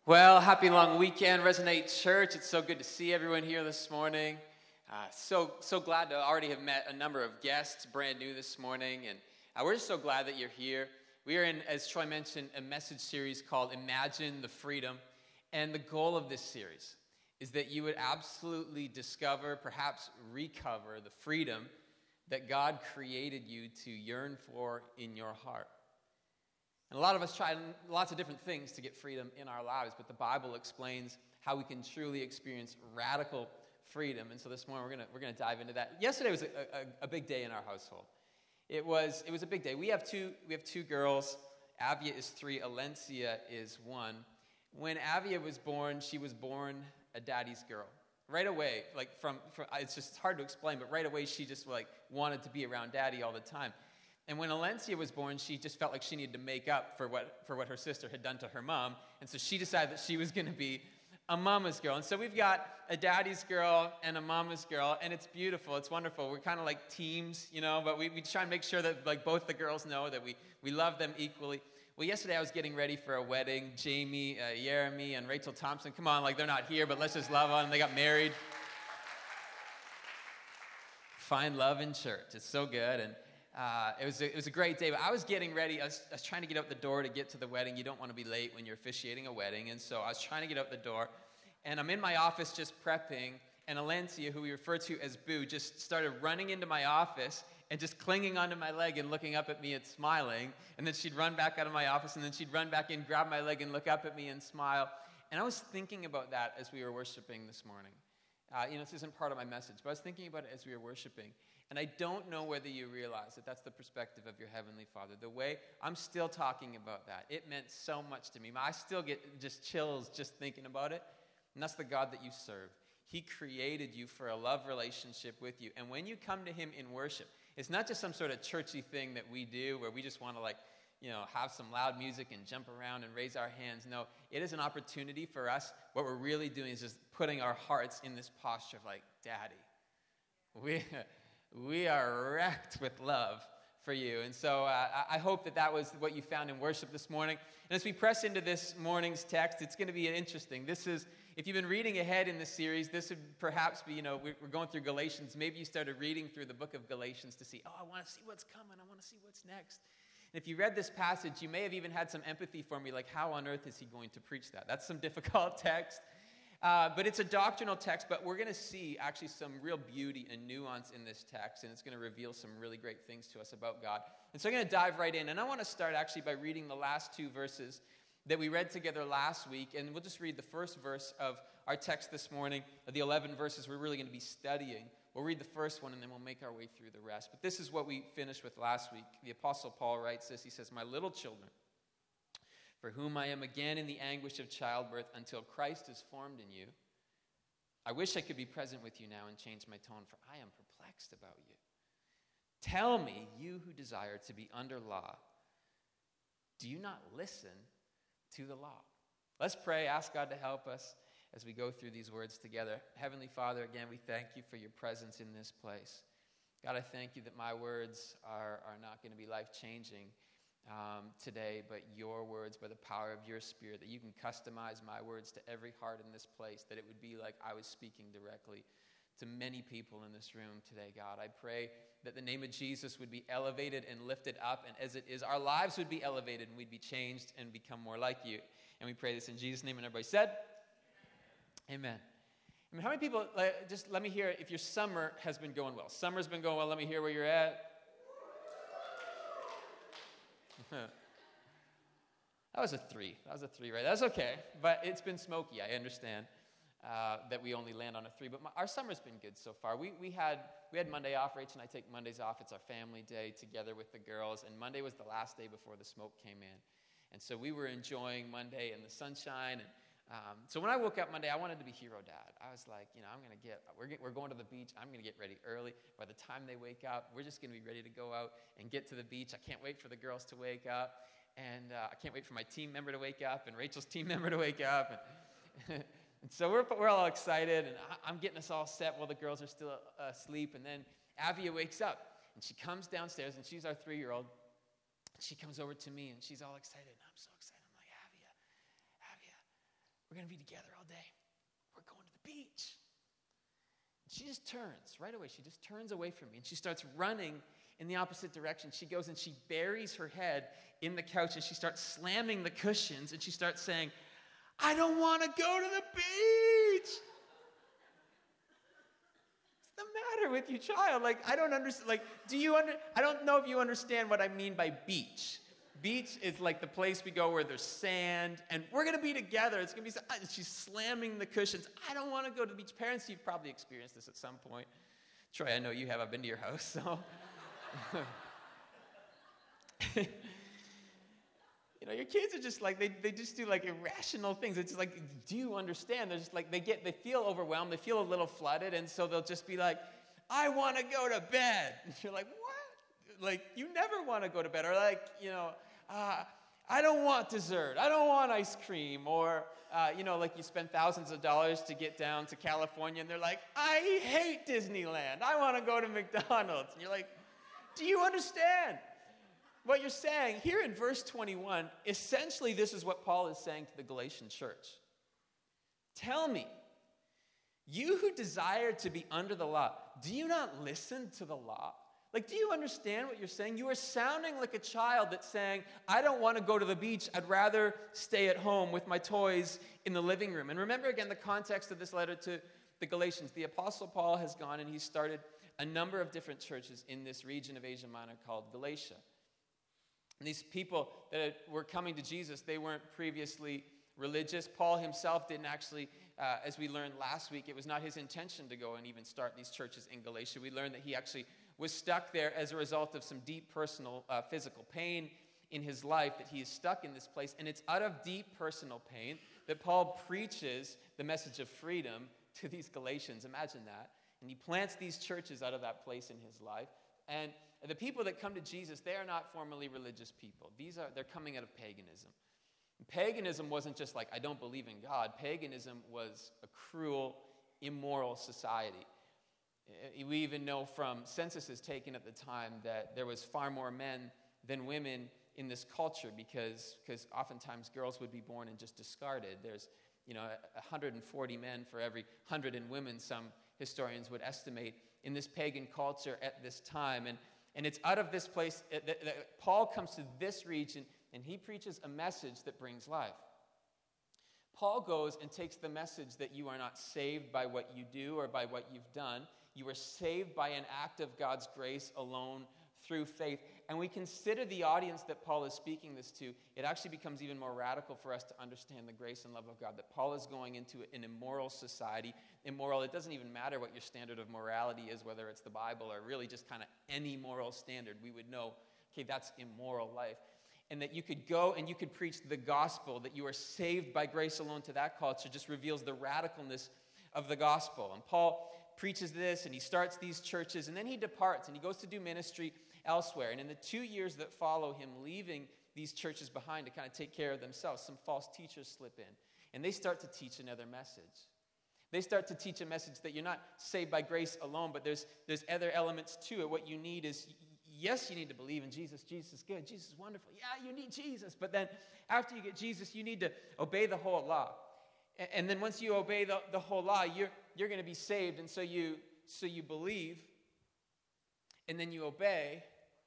Well, happy long weekend, Resonate Church. It's so good to see everyone here this morning. So glad to already have met a number of guests brand new this morning, and we're just so glad that you're here. We are in, as Troy mentioned, a message series called Imagine the Freedom, and the goal of this series is that you would absolutely discover, perhaps recover the freedom that God created you to yearn for in your heart. And a lot of us try lots of different things to get freedom in our lives, but the Bible explains how we can truly experience radical freedom. And so this morning we're gonna dive into that. Yesterday was a big day in our household. It was a big day. We have two girls. Avia is 3. Alencia is 1. When Avia was born, she was born a daddy's girl. Right away, from it's just hard to explain, but right away she just wanted to be around daddy all the time. And when Alencia was born, she just felt like she needed to make up for what her sister had done to her mom. And so she decided that she was going to be a mama's girl. And so we've got a daddy's girl and a mama's girl, and it's beautiful. It's wonderful. We're kind of like teams, but we try and make sure that both the girls know that we love them equally. Well, yesterday I was getting ready for a wedding. Jamie, Jeremy, and Rachel Thompson, come on, they're not here, but let's just love on them. They got married. Find love in church. It's so good. And it was a great day, but I was getting ready. I was trying to get out the door to get to the wedding. You don't want to be late when you're officiating a wedding, and so I was trying to get out the door, and I'm in my office just prepping, and Alencia, who we refer to as Boo, just started running into my office and just clinging onto my leg and looking up at me and smiling, and then she'd run back out of my office, and then she'd run back in, grab my leg, and look up at me and smile, and I was thinking about that as we were worshiping this morning. This isn't part of my message, but I was thinking about it as we were worshiping. And I don't know whether you realize that that's the perspective of your Heavenly Father. The way I'm still talking about that, it meant so much to me. I still get just chills just thinking about it. And that's the God that you serve. He created you for a love relationship with you. And when you come to Him in worship, it's not just some sort of churchy thing that we do where we just want to have some loud music and jump around and raise our hands. No, it is an opportunity for us. What we're really doing is just putting our hearts in this posture of Daddy, we are wrecked with love for you. And so I hope that was what you found in worship this morning. And as we press into this morning's text, it's going to be interesting. This is, if you've been reading ahead in this series, this would perhaps be, we're going through Galatians. Maybe you started reading through the book of Galatians to see, I want to see what's coming. I want to see what's next. And if you read this passage, you may have even had some empathy for me, how on earth is he going to preach that? That's some difficult text. But it's a doctrinal text, but we're going to see actually some real beauty and nuance in this text, and it's going to reveal some really great things to us about God. And so I'm going to dive right in, and I want to start actually by reading the last 2 verses that we read together last week, and we'll just read the first verse of our text this morning, the 11 verses we're really going to be studying. We'll read the first one, and then we'll make our way through the rest. But this is what we finished with last week. The Apostle Paul writes this. He says, "My little children, for whom I am again in the anguish of childbirth until Christ is formed in you. I wish I could be present with you now and change my tone, for I am perplexed about you. Tell me, you who desire to be under law, do you not listen to the law?" Let's pray, ask God to help us as we go through these words together. Heavenly Father, again, we thank you for your presence in this place. God, I thank you that my words are not going to be life-changing today, but your words by the power of your Spirit, that you can customize my words to every heart in this place, that it would be like I was speaking directly to many people in this room today, God. I pray that the name of Jesus would be elevated and lifted up, and as it is, our lives would be elevated and we'd be changed and become more like you. And we pray this in Jesus' name, and everybody said, Amen. I mean, how many people, just let me hear if your summer has been going well. Summer's been going well. Let me hear where you're at. That was a 3. Right? That's okay. But it's been smoky. I understand that we only land on a 3. But our summer's been good so far. We had Monday off. Rach and I take Mondays off. It's our family day together with the girls. And Monday was the last day before the smoke came in. And so we were enjoying Monday and the sunshine. And so when I woke up Monday, I wanted to be hero dad. I was like, we're going to the beach. I'm going to get ready early. By the time they wake up, we're just going to be ready to go out and get to the beach. I can't wait for the girls to wake up. And I can't wait for my team member to wake up and Rachel's team member to wake up. And, and so we're all excited. And I'm getting us all set while the girls are still asleep. And then Avia wakes up. And she comes downstairs, and she's our 3-year-old. She comes over to me, and she's all excited. And I'm so excited. I'm like, Avia, we're going to be together all day. We're going to the beach. She just turns right away. She just turns away from me, and she starts running in the opposite direction. She goes and she buries her head in the couch, and she starts slamming the cushions, and she starts saying, I don't want to go to the beach. What's the matter with you, child? Like, I don't understand. Like, I don't know if you understand what I mean by beach. Beach is like the place we go where there's sand, and we're going to be together. It's going to be, she's slamming the cushions. I don't want to go to the beach. Parents, you've probably experienced this at some point. Troy, I know you have. I've been to your house, so. Your kids are just like, they just do like irrational things. It's like, do you understand? They're just like, they feel overwhelmed. They feel a little flooded, and so they'll just be like, I want to go to bed. And you're like, what? Like, you never want to go to bed. Or like, I don't want dessert. I don't want ice cream. Or, like you spend thousands of dollars to get down to California, and they're like, I hate Disneyland. I want to go to McDonald's. And you're like, do you understand what you're saying? Here in verse 21, essentially this is what Paul is saying to the Galatian church. Tell me, you who desire to be under the law, do you not listen to the law? Like, do you understand what you're saying? You are sounding like a child that's saying, I don't want to go to the beach. I'd rather stay at home with my toys in the living room. And remember again the context of this letter to the Galatians. The Apostle Paul has gone and he's started a number of different churches in this region of Asia Minor called Galatia. And these people that were coming to Jesus, they weren't previously religious. Paul himself didn't actually, as we learned last week, it was not his intention to go and even start these churches in Galatia. We learned that he actually was stuck there as a result of some deep personal physical pain in his life, that he is stuck in this place. And it's out of deep personal pain that Paul preaches the message of freedom to these Galatians. Imagine that. And he plants these churches out of that place in his life. And the people that come to Jesus, they are not formally religious people. They're coming out of paganism. And paganism wasn't just like, I don't believe in God. Paganism was a cruel, immoral society. We even know from censuses taken at the time that there was far more men than women in this culture because oftentimes girls would be born and just discarded. There's 140 men for every 100 women, some historians would estimate, in this pagan culture at this time. And it's out of this place that Paul comes to this region, and he preaches a message that brings life. Paul goes and takes the message that you are not saved by what you do or by what you've done. You are saved by an act of God's grace alone through faith. And we consider the audience that Paul is speaking this to, it actually becomes even more radical for us to understand the grace and love of God, that Paul is going into an immoral society. Immoral, it doesn't even matter what your standard of morality is, whether it's the Bible or really just kind of any moral standard. We would know, okay, that's immoral life. And that you could go and you could preach the gospel, that you are saved by grace alone to that culture, just reveals the radicalness of the gospel. And Paul preaches this, and he starts these churches, and then he departs, and he goes to do ministry elsewhere. And in the 2 years that follow him leaving these churches behind to kind of take care of themselves, some false teachers slip in, and they start to teach another message. They start to teach a message that you're not saved by grace alone, but there's other elements to it. What you need is, yes, you need to believe in Jesus. Jesus is good. Jesus is wonderful. Yeah, you need Jesus. But then after you get Jesus, you need to obey the whole law. And then once you obey the whole law, you're going to be saved. And so you believe, and then you obey,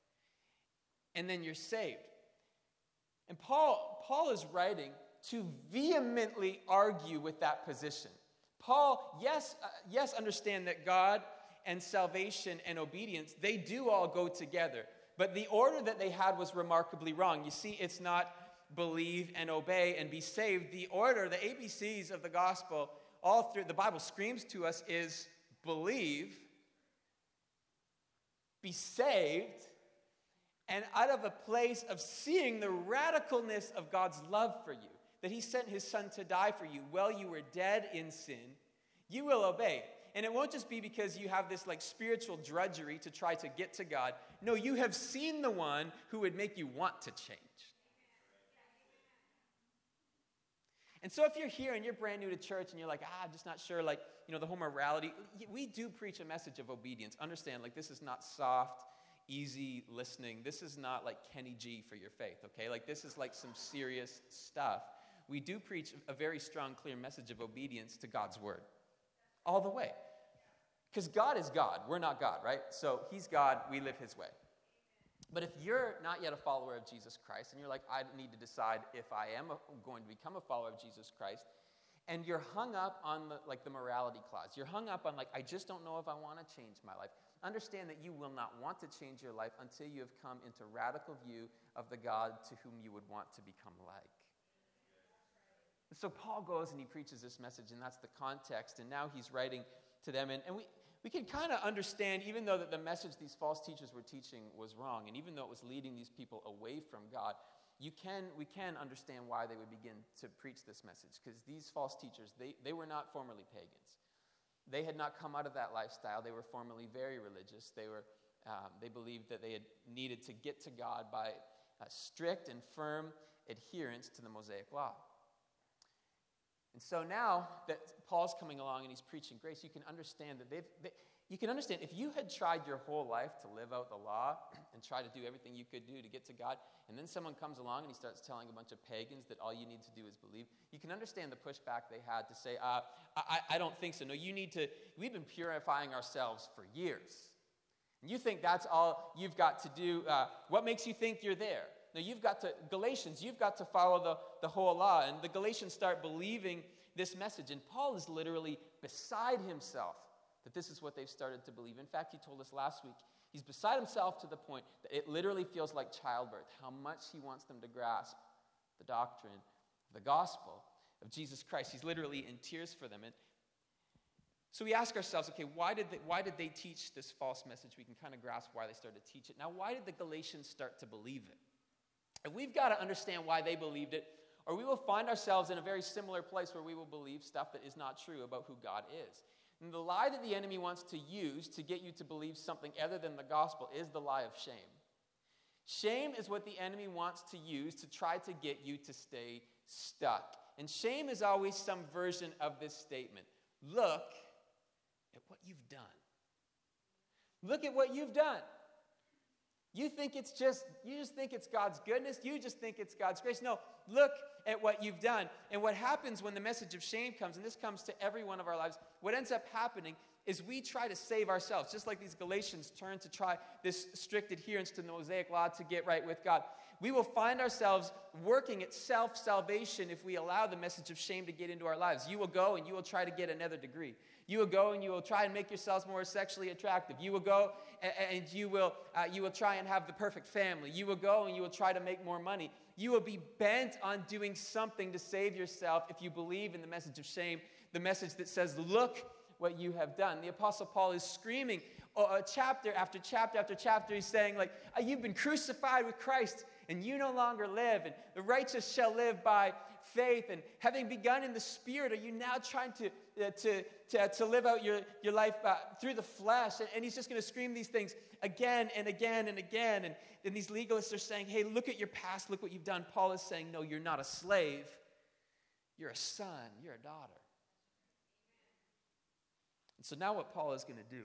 and then you're saved. And Paul is writing to vehemently argue with that position. Paul, yes, understand that God and salvation and obedience, they do all go together. But the order that they had was remarkably wrong. You see, it's not believe and obey and be saved. The order, the ABCs of the gospel, all through the Bible screams to us is believe, be saved, and out of a place of seeing the radicalness of God's love for you, that he sent his son to die for you while you were dead in sin, you will obey. And it won't just be because you have this like spiritual drudgery to try to get to God. No, you have seen the one who would make you want to change. And so if you're here and you're brand new to church and you're like, I'm just not sure, like, the whole morality, we do preach a message of obedience. Understand, like, this is not soft, easy listening. This is not like Kenny G for your faith, okay? Like, this is like some serious stuff. we do preach a very strong, clear message of obedience to God's word. All the way. Because God is God. We're not God, right? So he's God. We live his way. But if you're not yet a follower of Jesus Christ, and you're like, I need to decide if I am going to become a follower of Jesus Christ, and you're hung up on the morality clause. You're hung up on I just don't know if I want to change my life. Understand that you will not want to change your life until you have come into radical view of the God to whom you would want to become like. And so Paul goes and he preaches this message, and that's the context. And now he's writing to them. And we can kind of understand, even though that the message these false teachers were teaching was wrong, and even though it was leading these people away from God, we can understand why they would begin to preach this message. Because these false teachers, they were not formerly pagans. They had not come out of that lifestyle. They were formerly very religious. They believed that they had needed to get to God by strict and firm adherence to the Mosaic law. And so now that Paul's coming along and he's preaching grace, you can understand that you can understand if you had tried your whole life to live out the law and try to do everything you could do to get to God, and then someone comes along and he starts telling a bunch of pagans that all you need to do is believe, you can understand the pushback they had to say, I don't think so. No, we've been purifying ourselves for years. And you think that's all you've got to do. What makes you think you're there? Now, Galatians, you've got to follow the whole law. And the Galatians start believing this message. And Paul is literally beside himself that this is what they've started to believe. In fact, he told us last week, he's beside himself to the point that it literally feels like childbirth, how much he wants them to grasp the doctrine, the gospel of Jesus Christ. He's literally in tears for them. And so we ask ourselves, okay, why did they teach this false message? We can kind of grasp why they started to teach it. Now, why did the Galatians start to believe it? And we've got to understand why they believed it, or we will find ourselves in a very similar place where we will believe stuff that is not true about who God is. And the lie that the enemy wants to use to get you to believe something other than the gospel is the lie of shame. Shame is what the enemy wants to use to try to get you to stay stuck. And shame is always some version of this statement. Look at what you've done. Look at what you've done. You just think it's God's goodness. You just think it's God's grace. No, look at what you've done. And what happens when the message of shame comes, and this comes to every one of our lives, what ends up happening is we try to save ourselves, just like these Galatians turn to try this strict adherence to the Mosaic law to get right with God. We will find ourselves working at self-salvation if we allow the message of shame to get into our lives. You will go and you will try to get another degree. You will go and you will try and make yourselves more sexually attractive. You will go and you will try and have the perfect family. You will go and you will try to make more money. You will be bent on doing something to save yourself if you believe in the message of shame, the message that says, look what you have done. The Apostle Paul is screaming chapter after chapter after chapter. He's saying, you've been crucified with Christ, and you no longer live, and the righteous shall live by faith. And having begun in the Spirit, are you now trying to live out your life through the flesh? And he's just going to scream these things again and again and again. And these legalists are saying, hey, look at your past, look what you've done. Paul is saying, no, you're not a slave. You're a son, you're a daughter. And so now what Paul is going to do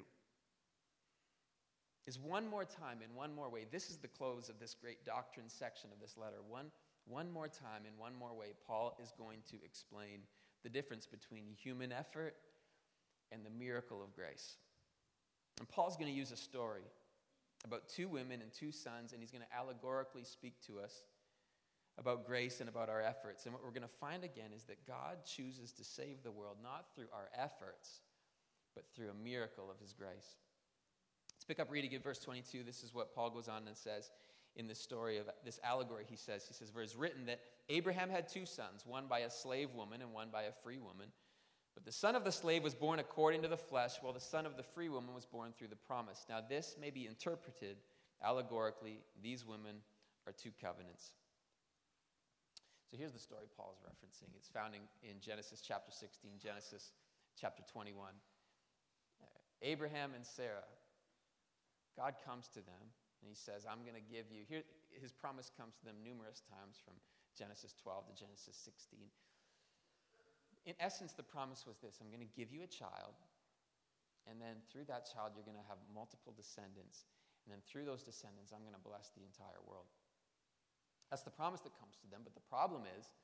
is one more time, in one more way, this is the close of this great doctrine section of this letter. One more time, in one more way, Paul is going to explain the difference between human effort and the miracle of grace. And Paul's going to use a story about two women and two sons, and he's going to allegorically speak to us about grace and about our efforts. And what we're going to find again is that God chooses to save the world not through our efforts, but through a miracle of his grace. Let's pick up reading at verse 22. This is what Paul goes on and says in this story of this allegory. He says, for it's written that Abraham had two sons, one by a slave woman and one by a free woman. But the son of the slave was born according to the flesh, while the son of the free woman was born through the promise. Now this may be interpreted allegorically. These women are two covenants. So here's the story Paul's referencing. It's found in Genesis chapter 16, Genesis chapter 21. Abraham and Sarah, God comes to them and he says, I'm going to give you, here his promise comes to them numerous times from Genesis 12 to Genesis 16. In essence, the promise was this: I'm going to give you a child, and then through that child you're going to have multiple descendants, and then through those descendants I'm going to bless the entire world. That's the promise that comes to them, but the problem is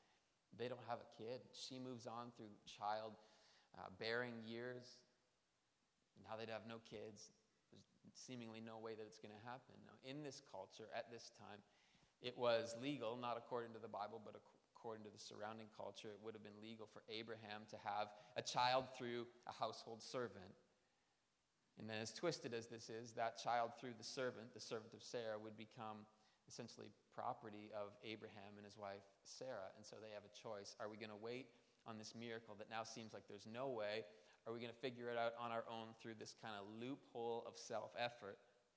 They don't have a kid. She moves on through child bearing years. Now they'd have no kids. There's seemingly no way that it's going to happen. Now, in this culture, at this time, it was legal, not according to the Bible, but according to the surrounding culture. It would have been legal for Abraham to have a child through a household servant. And then as twisted as this is, that child through the servant of Sarah, would become essentially property of Abraham and his wife Sarah. And so they have a choice. Are we going to wait on this miracle that now seems like there's no way? Are we going to figure it out on our own through this kind of loophole of self-effort?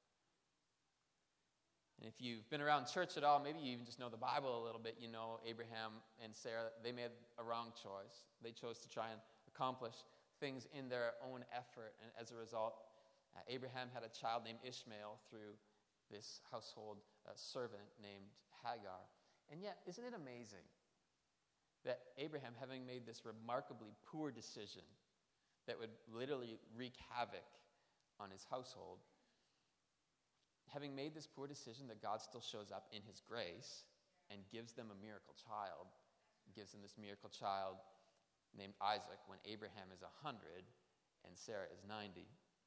And if you've been around church at all, maybe you even just know the Bible a little bit, you know Abraham and Sarah, they made a wrong choice. They chose to try and accomplish things in their own effort. And as a result, Abraham had a child named Ishmael through this household servant named Hagar. And yet, isn't it amazing that Abraham, having made this remarkably poor decision that would literally wreak havoc on his household, having made this poor decision, that God still shows up in his grace and gives them a miracle child, gives them this miracle child named Isaac when Abraham is 100 and Sarah is 90.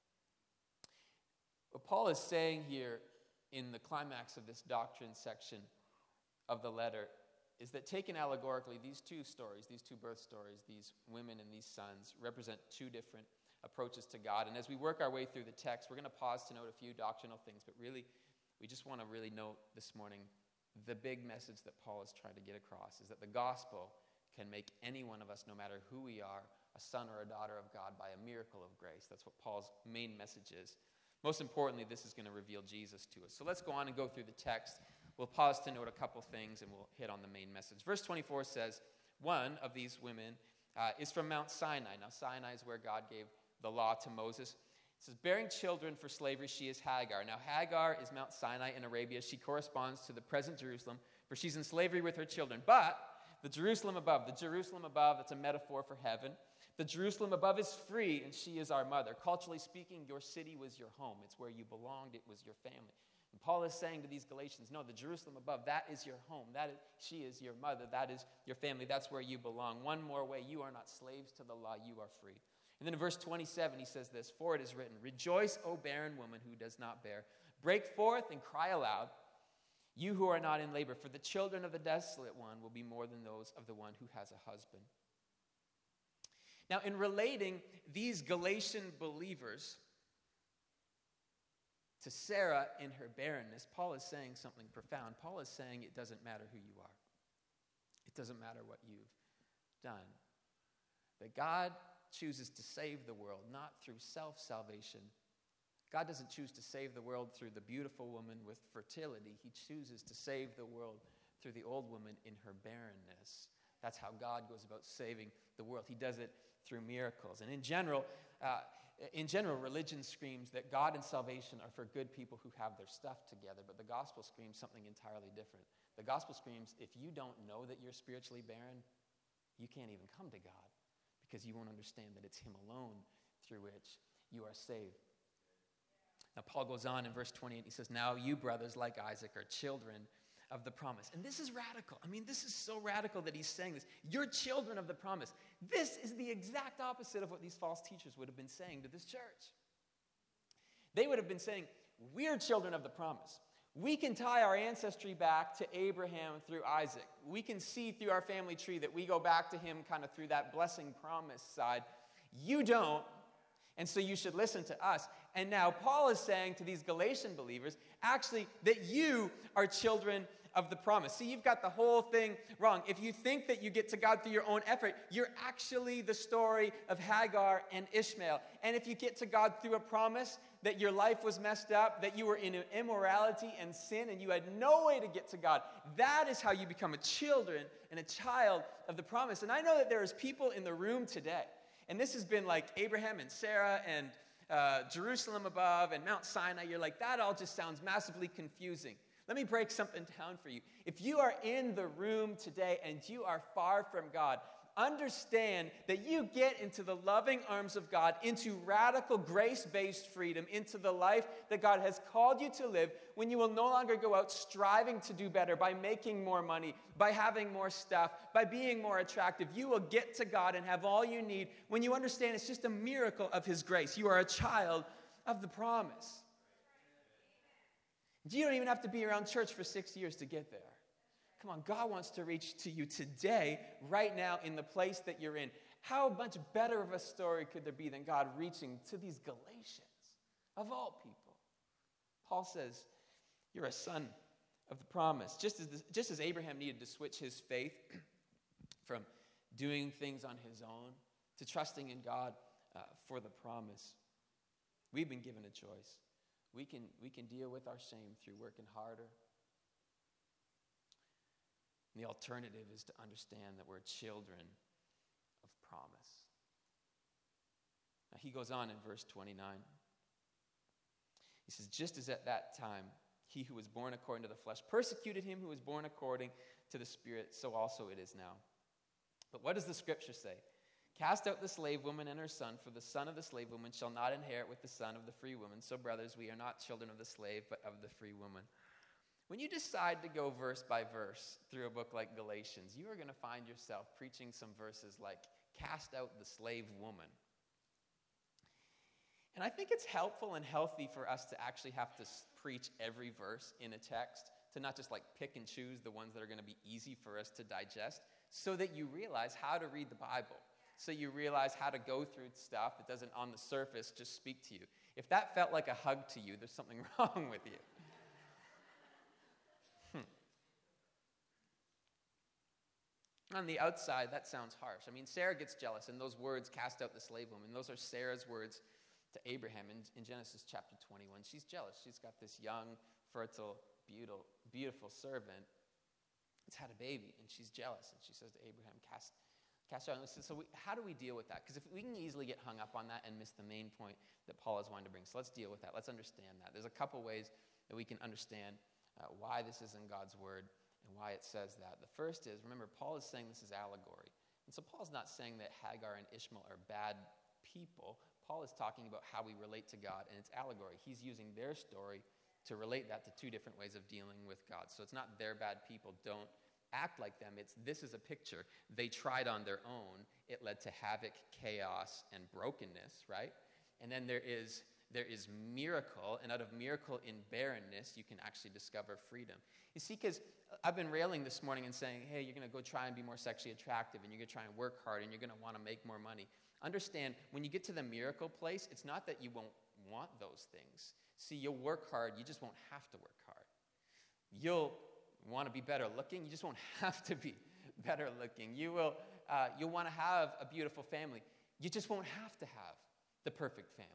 What Paul is saying here in the climax of this doctrine section of the letter is that, taken allegorically, these two stories, these two birth stories, these women and these sons, represent two different approaches to God. And as we work our way through the text, we're going to pause to note a few doctrinal things, but really, we just want to really note this morning the big message that Paul is trying to get across is that the gospel can make any one of us, no matter who we are, a son or a daughter of God by a miracle of grace. That's what Paul's main message is. Most importantly, this is going to reveal Jesus to us. So let's go on and go through the text. We'll pause to note a couple things, and we'll hit on the main message. Verse 24 says, one of these women is from Mount Sinai. Now, Sinai is where God gave the law to Moses. It says, bearing children for slavery, she is Hagar. Now, Hagar is Mount Sinai in Arabia. She corresponds to the present Jerusalem, for she's in slavery with her children. But the Jerusalem above, that's a metaphor for heaven. The Jerusalem above is free, and she is our mother. Culturally speaking, your city was your home. It's where you belonged. It was your family. And Paul is saying to these Galatians, no, the Jerusalem above, that is your home. She is your mother. That is your family. That's where you belong. One more way, you are not slaves to the law. You are free. And then in verse 27, he says this, for it is written, rejoice, O barren woman who does not bear. Break forth and cry aloud, you who are not in labor, for the children of the desolate one will be more than those of the one who has a husband. Now, in relating these Galatian believers to Sarah in her barrenness, Paul is saying something profound. Paul is saying it doesn't matter who you are. It doesn't matter what you've done. That God chooses to save the world, not through self-salvation. God doesn't choose to save the world through the beautiful woman with fertility. He chooses to save the world through the old woman in her barrenness. That's how God goes about saving the world. He does it through miracles. And in general, religion screams that God and salvation are for good people who have their stuff together, but the gospel screams something entirely different. The gospel screams, if you don't know that you're spiritually barren, you can't even come to God, because you won't understand that it's Him alone through which you are saved. Now, Paul goes on in verse 28, he says, now you brothers, like Isaac, are children of the promise. And this is radical. I mean, this is so radical that he's saying this. You're children of the promise. This is the exact opposite of what these false teachers would have been saying to this church. They would have been saying, we're children of the promise. We can tie our ancestry back to Abraham through Isaac. We can see through our family tree that we go back to him kind of through that blessing promise side. You don't, and so you should listen to us. And now Paul is saying to these Galatian believers, actually, that you are children of the promise. See, you've got the whole thing wrong. If you think that you get to God through your own effort, you're actually the story of Hagar and Ishmael. And if you get to God through a promise that your life was messed up, that you were in immorality and sin, and you had no way to get to God, that is how you become a children and a child of the promise. And I know that there is people in the room today, and this has been like Abraham and Sarah and Jerusalem above and Mount Sinai. You're like, that all just sounds massively confusing. Let me break something down for you. If you are in the room today and you are far from God, understand that you get into the loving arms of God, into radical grace-based freedom, into the life that God has called you to live, when you will no longer go out striving to do better by making more money, by having more stuff, by being more attractive. You will get to God and have all you need when you understand it's just a miracle of His grace. You are a child of the promise. You don't even have to be around church for 6 years to get there. Come on, God wants to reach to you today, right now, in the place that you're in. How much better of a story could there be than God reaching to these Galatians, of all people? Paul says, you're a son of the promise. Just as Abraham needed to switch his faith from doing things on his own to trusting in God for the promise, we've been given a choice. We can deal with our shame through working harder. And the alternative is to understand that we're children of promise. Now he goes on in verse 29. He says, just as at that time, he who was born according to the flesh persecuted him who was born according to the Spirit, so also it is now. But what does the scripture say? Cast out the slave woman and her son, for the son of the slave woman shall not inherit with the son of the free woman. So, brothers, we are not children of the slave, but of the free woman. When you decide to go verse by verse through a book like Galatians, you are going to find yourself preaching some verses like, cast out the slave woman. And I think it's helpful and healthy for us to actually have to preach every verse in a text, to not just like pick and choose the ones that are going to be easy for us to digest, so that you realize how to read the Bible, so you realize how to go through stuff that doesn't on the surface just speak to you. If that felt like a hug to you, there's something wrong with you. On the outside, that sounds harsh. I mean, Sarah gets jealous, and those words, cast out the slave woman, those are Sarah's words to Abraham in Genesis chapter 21. She's jealous. She's got this young, fertile, beautiful servant that's had a baby, and she's jealous. And she says to Abraham, cast out. So how do we deal with that? Because if we can easily get hung up on that and miss the main point that Paul is wanting to bring. So let's deal with that. Let's understand that. There's a couple ways that we can understand why this is in God's word and why it says that. The first is, remember, Paul is saying this is allegory. And so Paul's not saying that Hagar and Ishmael are bad people. Paul is talking about how we relate to God, and it's allegory. He's using their story to relate that to two different ways of dealing with God. So it's not they're bad people, don't act like them. This is a picture. They tried on their own. It led to havoc, chaos, and brokenness, right? And then there is miracle, and out of miracle in barrenness, you can actually discover freedom. You see, because I've been railing this morning and saying, hey, you're going to go try and be more sexually attractive, and you're going to try and work hard, and you're going to want to make more money. Understand, when you get to the miracle place, it's not that you won't want those things. See, you'll work hard, you just won't have to work hard. You'll want to be better looking, you just won't have to be better looking. You'll want to have a beautiful family. You just won't have to have the perfect family.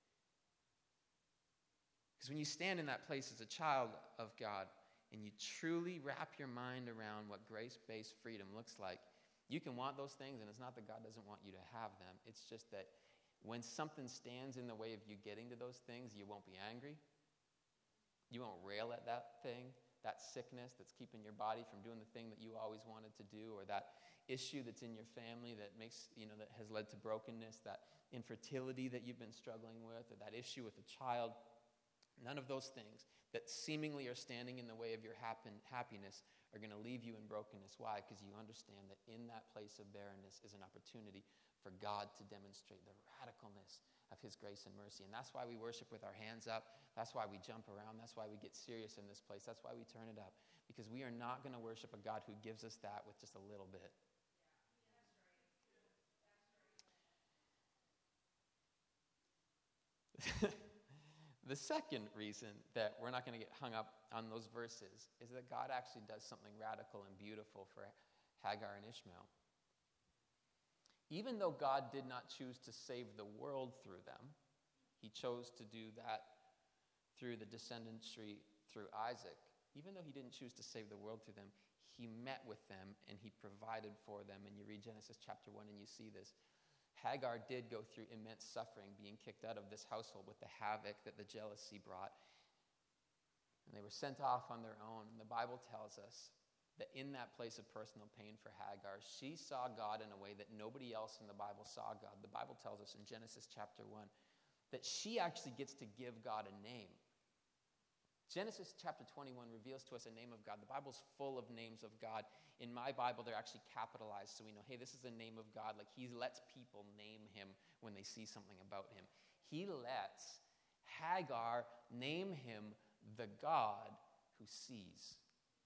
Because when you stand in that place as a child of God and you truly wrap your mind around what grace-based freedom looks like, you can want those things, and it's not that God doesn't want you to have them. It's just that when something stands in the way of you getting to those things, you won't be angry. You won't rail at that thing, that sickness that's keeping your body from doing the thing that you always wanted to do, or that issue that's in your family that that has led to brokenness, that infertility that you've been struggling with, or that issue with a child. None of those things that seemingly are standing in the way of your happiness are going to leave you in brokenness. Why? Because you understand that in that place of barrenness is an opportunity for God to demonstrate the radicalness of His grace and mercy. And that's why we worship with our hands up. That's why we jump around. That's why we get serious in this place. That's why we turn it up. Because we are not going to worship a God who gives us that with just a little bit. The second reason that we're not going to get hung up on those verses is that God actually does something radical and beautiful for Hagar and Ishmael. Even though God did not choose to save the world through them, He chose to do that through the descendantry through Isaac. Even though He didn't choose to save the world through them, He met with them and He provided for them. And you read Genesis chapter 1 and you see this. Hagar did go through immense suffering, being kicked out of this household with the havoc that the jealousy brought. And they were sent off on their own. And the Bible tells us that in that place of personal pain for Hagar, she saw God in a way that nobody else in the Bible saw God. The Bible tells us in Genesis chapter 1 that she actually gets to give God a name. Genesis chapter 21 reveals to us a name of God. The Bible's full of names of God. In my Bible, they're actually capitalized, so we know, hey, this is the name of God. Like, he lets people name him when they see something about him. He lets Hagar name him the God who sees.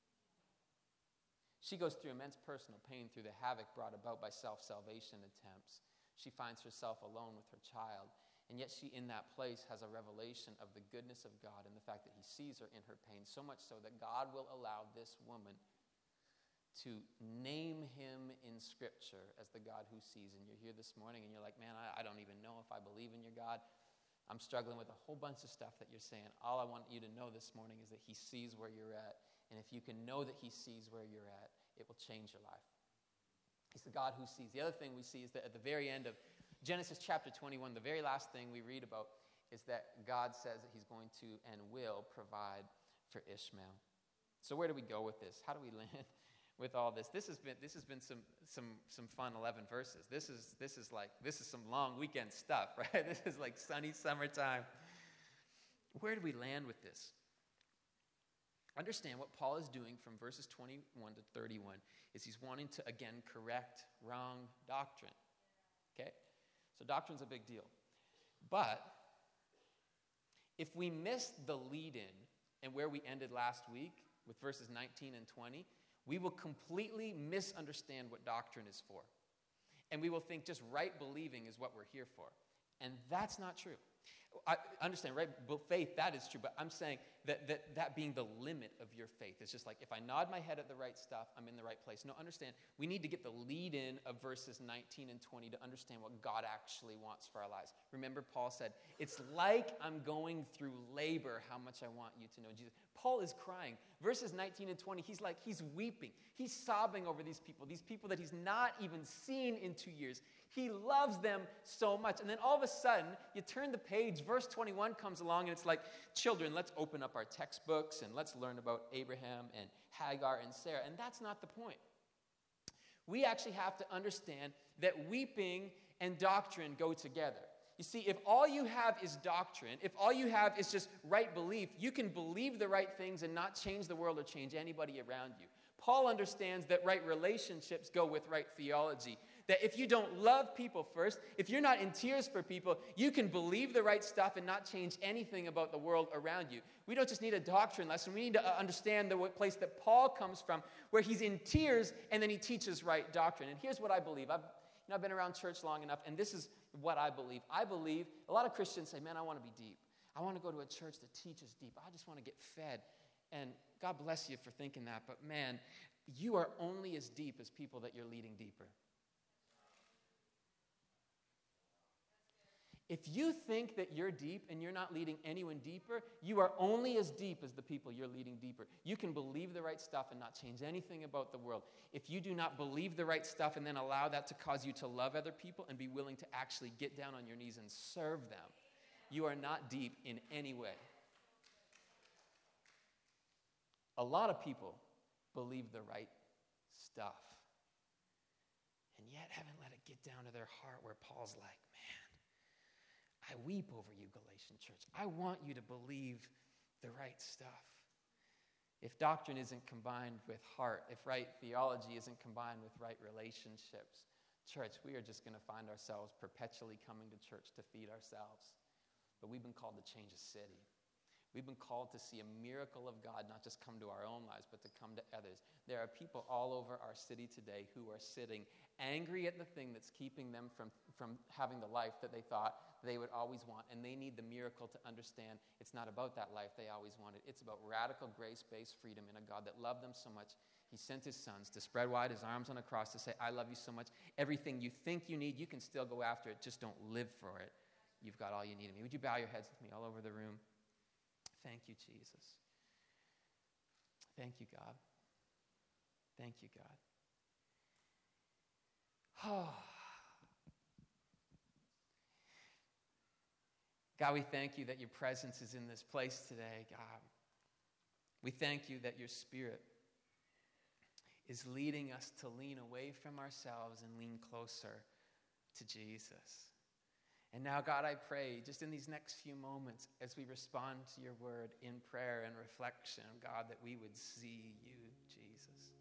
She goes through immense personal pain through the havoc brought about by self-salvation attempts. She finds herself alone with her child. And yet she, in that place, has a revelation of the goodness of God and the fact that he sees her in her pain, so much so that God will allow this woman to name him in Scripture as the God who sees. And you're here this morning and you're like, man, I don't even know if I believe in your God. I'm struggling with a whole bunch of stuff that you're saying. All I want you to know this morning is that he sees where you're at. And if you can know that he sees where you're at, it will change your life. He's the God who sees. The other thing we see is that at the very end of Genesis chapter 21, the very last thing we read about is that God says that he's going to and will provide for Ishmael. So where do we go with this? How do we land with all this? This has been some fun 11 verses. This is some long weekend stuff, right? This is like sunny summertime. Where do we land with this? Understand what Paul is doing from verses 21 to 31 is he's wanting to again correct wrong doctrine. Okay? So doctrine's a big deal. But if we miss the lead-in and where we ended last week with verses 19 and 20, we will completely misunderstand what doctrine is for. And we will think just right believing is what we're here for. And that's not true. I understand, right? Faith, that is true. But I'm saying that being the limit of your faith. It's just like, if I nod my head at the right stuff, I'm in the right place. No, understand, we need to get the lead in of verses 19 and 20 to understand what God actually wants for our lives. Remember, Paul said, it's like I'm going through labor, how much I want you to know Jesus. Paul is crying. Verses 19 and 20, he's weeping. He's sobbing over these people that he's not even seen in 2 years. He loves them so much. And then all of a sudden, you turn the page, verse 21 comes along, and it's like, children, let's open up our textbooks and let's learn about Abraham and Hagar and Sarah. And that's not the point. We actually have to understand that weeping and doctrine go together. You see, if all you have is doctrine, if all you have is just right belief, you can believe the right things and not change the world or change anybody around you. Paul understands that right relationships go with right theology. That if you don't love people first, if you're not in tears for people, you can believe the right stuff and not change anything about the world around you. We don't just need a doctrine lesson. We need to understand the place that Paul comes from, where he's in tears and then he teaches right doctrine. And here's what I believe. I've been around church long enough, and this is what I believe. I believe a lot of Christians say, man, I want to be deep. I want to go to a church that teaches deep. I just want to get fed. And God bless you for thinking that, but man, you are only as deep as people that you're leading deeper. If you think that you're deep and you're not leading anyone deeper, you are only as deep as the people you're leading deeper. You can believe the right stuff and not change anything about the world. If you do not believe the right stuff and then allow that to cause you to love other people and be willing to actually get down on your knees and serve them, you are not deep in any way. A lot of people believe the right stuff and yet haven't let it get down to their heart, where Paul's like, man, I weep over you, Galatian church. I want you to believe the right stuff. If doctrine isn't combined with heart, if right theology isn't combined with right relationships, church, we are just going to find ourselves perpetually coming to church to feed ourselves. But we've been called to change a city. We've been called to see a miracle of God not just come to our own lives, but to come to others. There are people all over our city today who are sitting angry at the thing that's keeping them from having the life that they thought they would always want. And they need the miracle to understand it's not about that life they always wanted. It's about radical grace-based freedom in a God that loved them so much. He sent his sons to spread wide his arms on a cross to say, I love you so much. Everything you think you need, you can still go after it. Just don't live for it. You've got all you need in me. Would you bow your heads with me all over the room? Thank you, Jesus. Thank you, God. Thank you, God. Oh. God, we thank you that your presence is in this place today, God. We thank you that your Spirit is leading us to lean away from ourselves and lean closer to Jesus. And now, God, I pray, just in these next few moments, as we respond to your word in prayer and reflection, God, that we would see you, Jesus.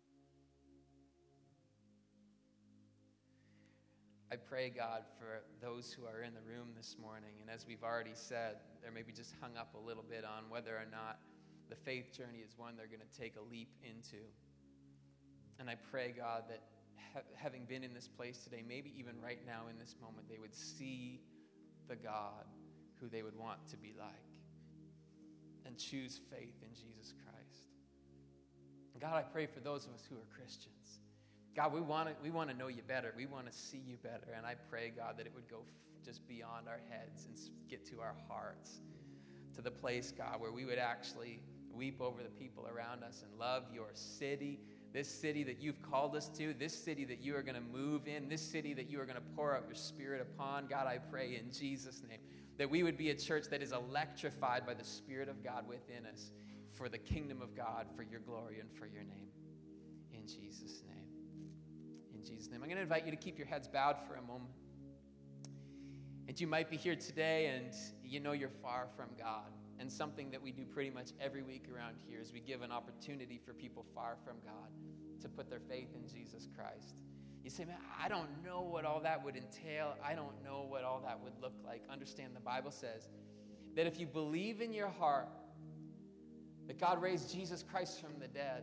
I pray, God, for those who are in the room this morning, and as we've already said, they're maybe just hung up a little bit on whether or not the faith journey is one they're going to take a leap into. And I pray, God, that having been in this place today, maybe even right now in this moment, they would see the God who they would want to be like and choose faith in Jesus Christ. And God, I pray for those of us who are Christians. God, we want to know you better. We want to see you better. And I pray, God, that it would go just beyond our heads and get to our hearts, to the place, God, where we would actually weep over the people around us and love your city, this city that you've called us to, this city that you are going to move in, this city that you are going to pour out your Spirit upon. God, I pray in Jesus' name that we would be a church that is electrified by the Spirit of God within us for the kingdom of God, for your glory and for your name. In Jesus' name. In Jesus' name. I'm going to invite you to keep your heads bowed for a moment. And you might be here today and you know you're far from God. And something that we do pretty much every week around here is we give an opportunity for people far from God to put their faith in Jesus Christ. You say, man, I don't know what all that would entail. I don't know what all that would look like. Understand, the Bible says that if you believe in your heart that God raised Jesus Christ from the dead,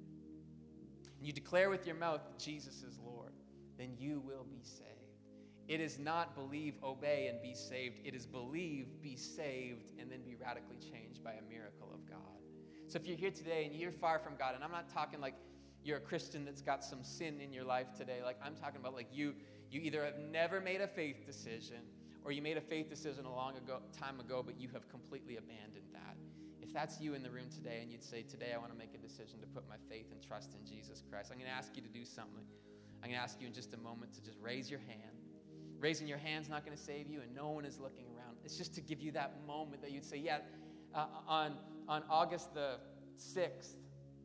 and you declare with your mouth Jesus is Lord, then you will be saved. It is not believe, obey, and be saved. It is believe, be saved, and then be radically changed by a miracle of God. So if you're here today and you're far from God, and I'm not talking like you're a Christian that's got some sin in your life today. Like I'm talking about like you either have never made a faith decision or you made a faith decision a long time ago, but you have completely abandoned that. If that's you in the room today and you'd say, today I want to make a decision to put my faith and trust in Jesus Christ, I'm going to ask you to do something. I'm going to ask you in just a moment to just raise your hand. Raising your hand's not going to save you, and no one is looking around. It's just to give you that moment that you'd say, yeah, on August the 6th,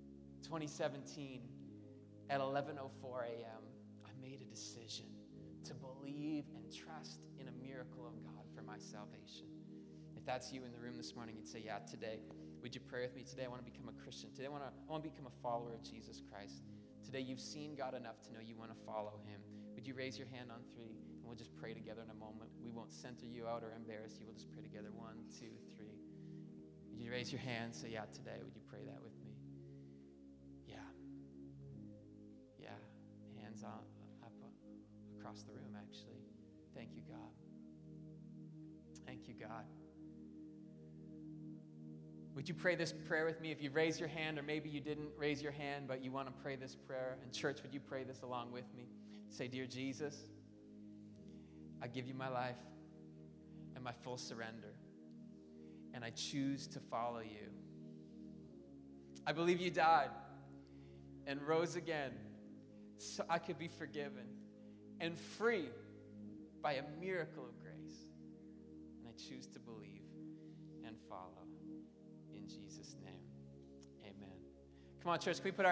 2017, at 11:04 a.m., I made a decision to believe and trust in a miracle of God for my salvation. If that's you in the room this morning, you'd say, yeah, today, would you pray with me? Today I want to become a Christian. Today I want to become a follower of Jesus Christ. Today you've seen God enough to know you want to follow him. Would you raise your hand on 3? And we'll just pray together in a moment. We won't center you out or embarrass you. We'll just pray together. 1, 2, 3. Would you raise your hand? Say, yeah, today. Would you pray that with me? Yeah. Yeah. Hands up across the room, actually. Thank you, God. Thank you, God. Would you pray this prayer with me? If you raised your hand, or maybe you didn't raise your hand, but you want to pray this prayer. And church, would you pray this along with me? Say, dear Jesus, I give you my life and my full surrender, and I choose to follow you. I believe you died and rose again so I could be forgiven and free by a miracle of grace. And I choose to believe and follow. In Jesus' name, amen. Come on, church, can we put our